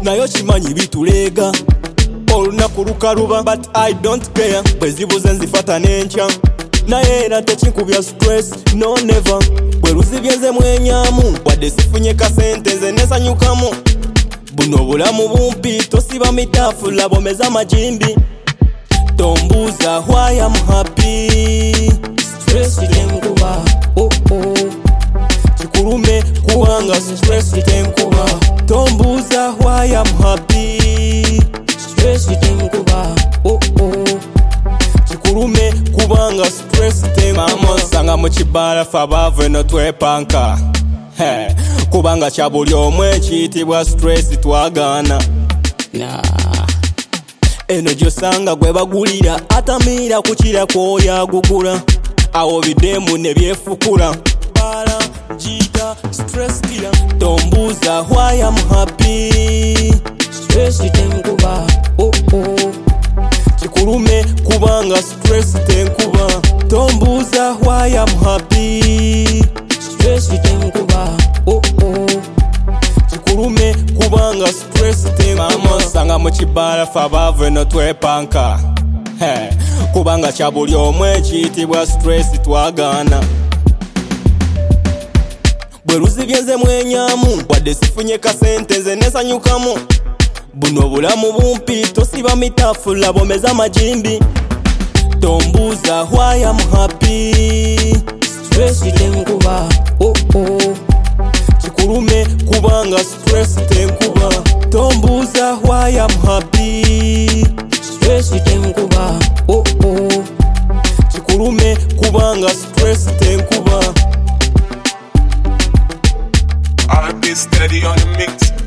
nayo kimanyi bituleega olunaku lukaluba but I don't care bwe zibuze nzifata n'enkya naye era tekinkubya stress no never bwe luzibye nze mwenyaamu wadde sifunye kasente nze nesanyukamu buno bulamu bumpi tosiba mitaafu labomeza amajimbi tombuuza why I'm happy stress tenkuba kikulume kubanga stress tenkuba tombuuza why I'm happy stress tenkuba kikulume kubanga stress tenkuba mama osanga mu kibala ffe abaavu eno twepanka kubanga kya buli omu ekiyitibwa stress twagaana eno gyosanga gwe bagulira atamiira kukira kwoyo agugula awo bidemu ne byefukula bala jita stress killer tombuuza why I'm happy stress tenkuba kikulume kubanga stress tenkuba tombuuza why I'm happy stress tenkuba kikulume kubanga stress tenkuba mama osanga mu kibala ffe abaavu eno twepanka kubanga kya buli omu ekiyitibwa stress twagaana bwe luzibye nze mwenyaamu wadde sifunye kasente nze nesanyukamu buno bulamu bumpi tosiba mitaafu labomeza amajimbi tombuuza why I'm happy stress tenkuba kikulume kubanga stress tenkuba tombuuza why I'm happy stress tenkuba kikulume kubanga stress tenkuba I'll be steady on the mix.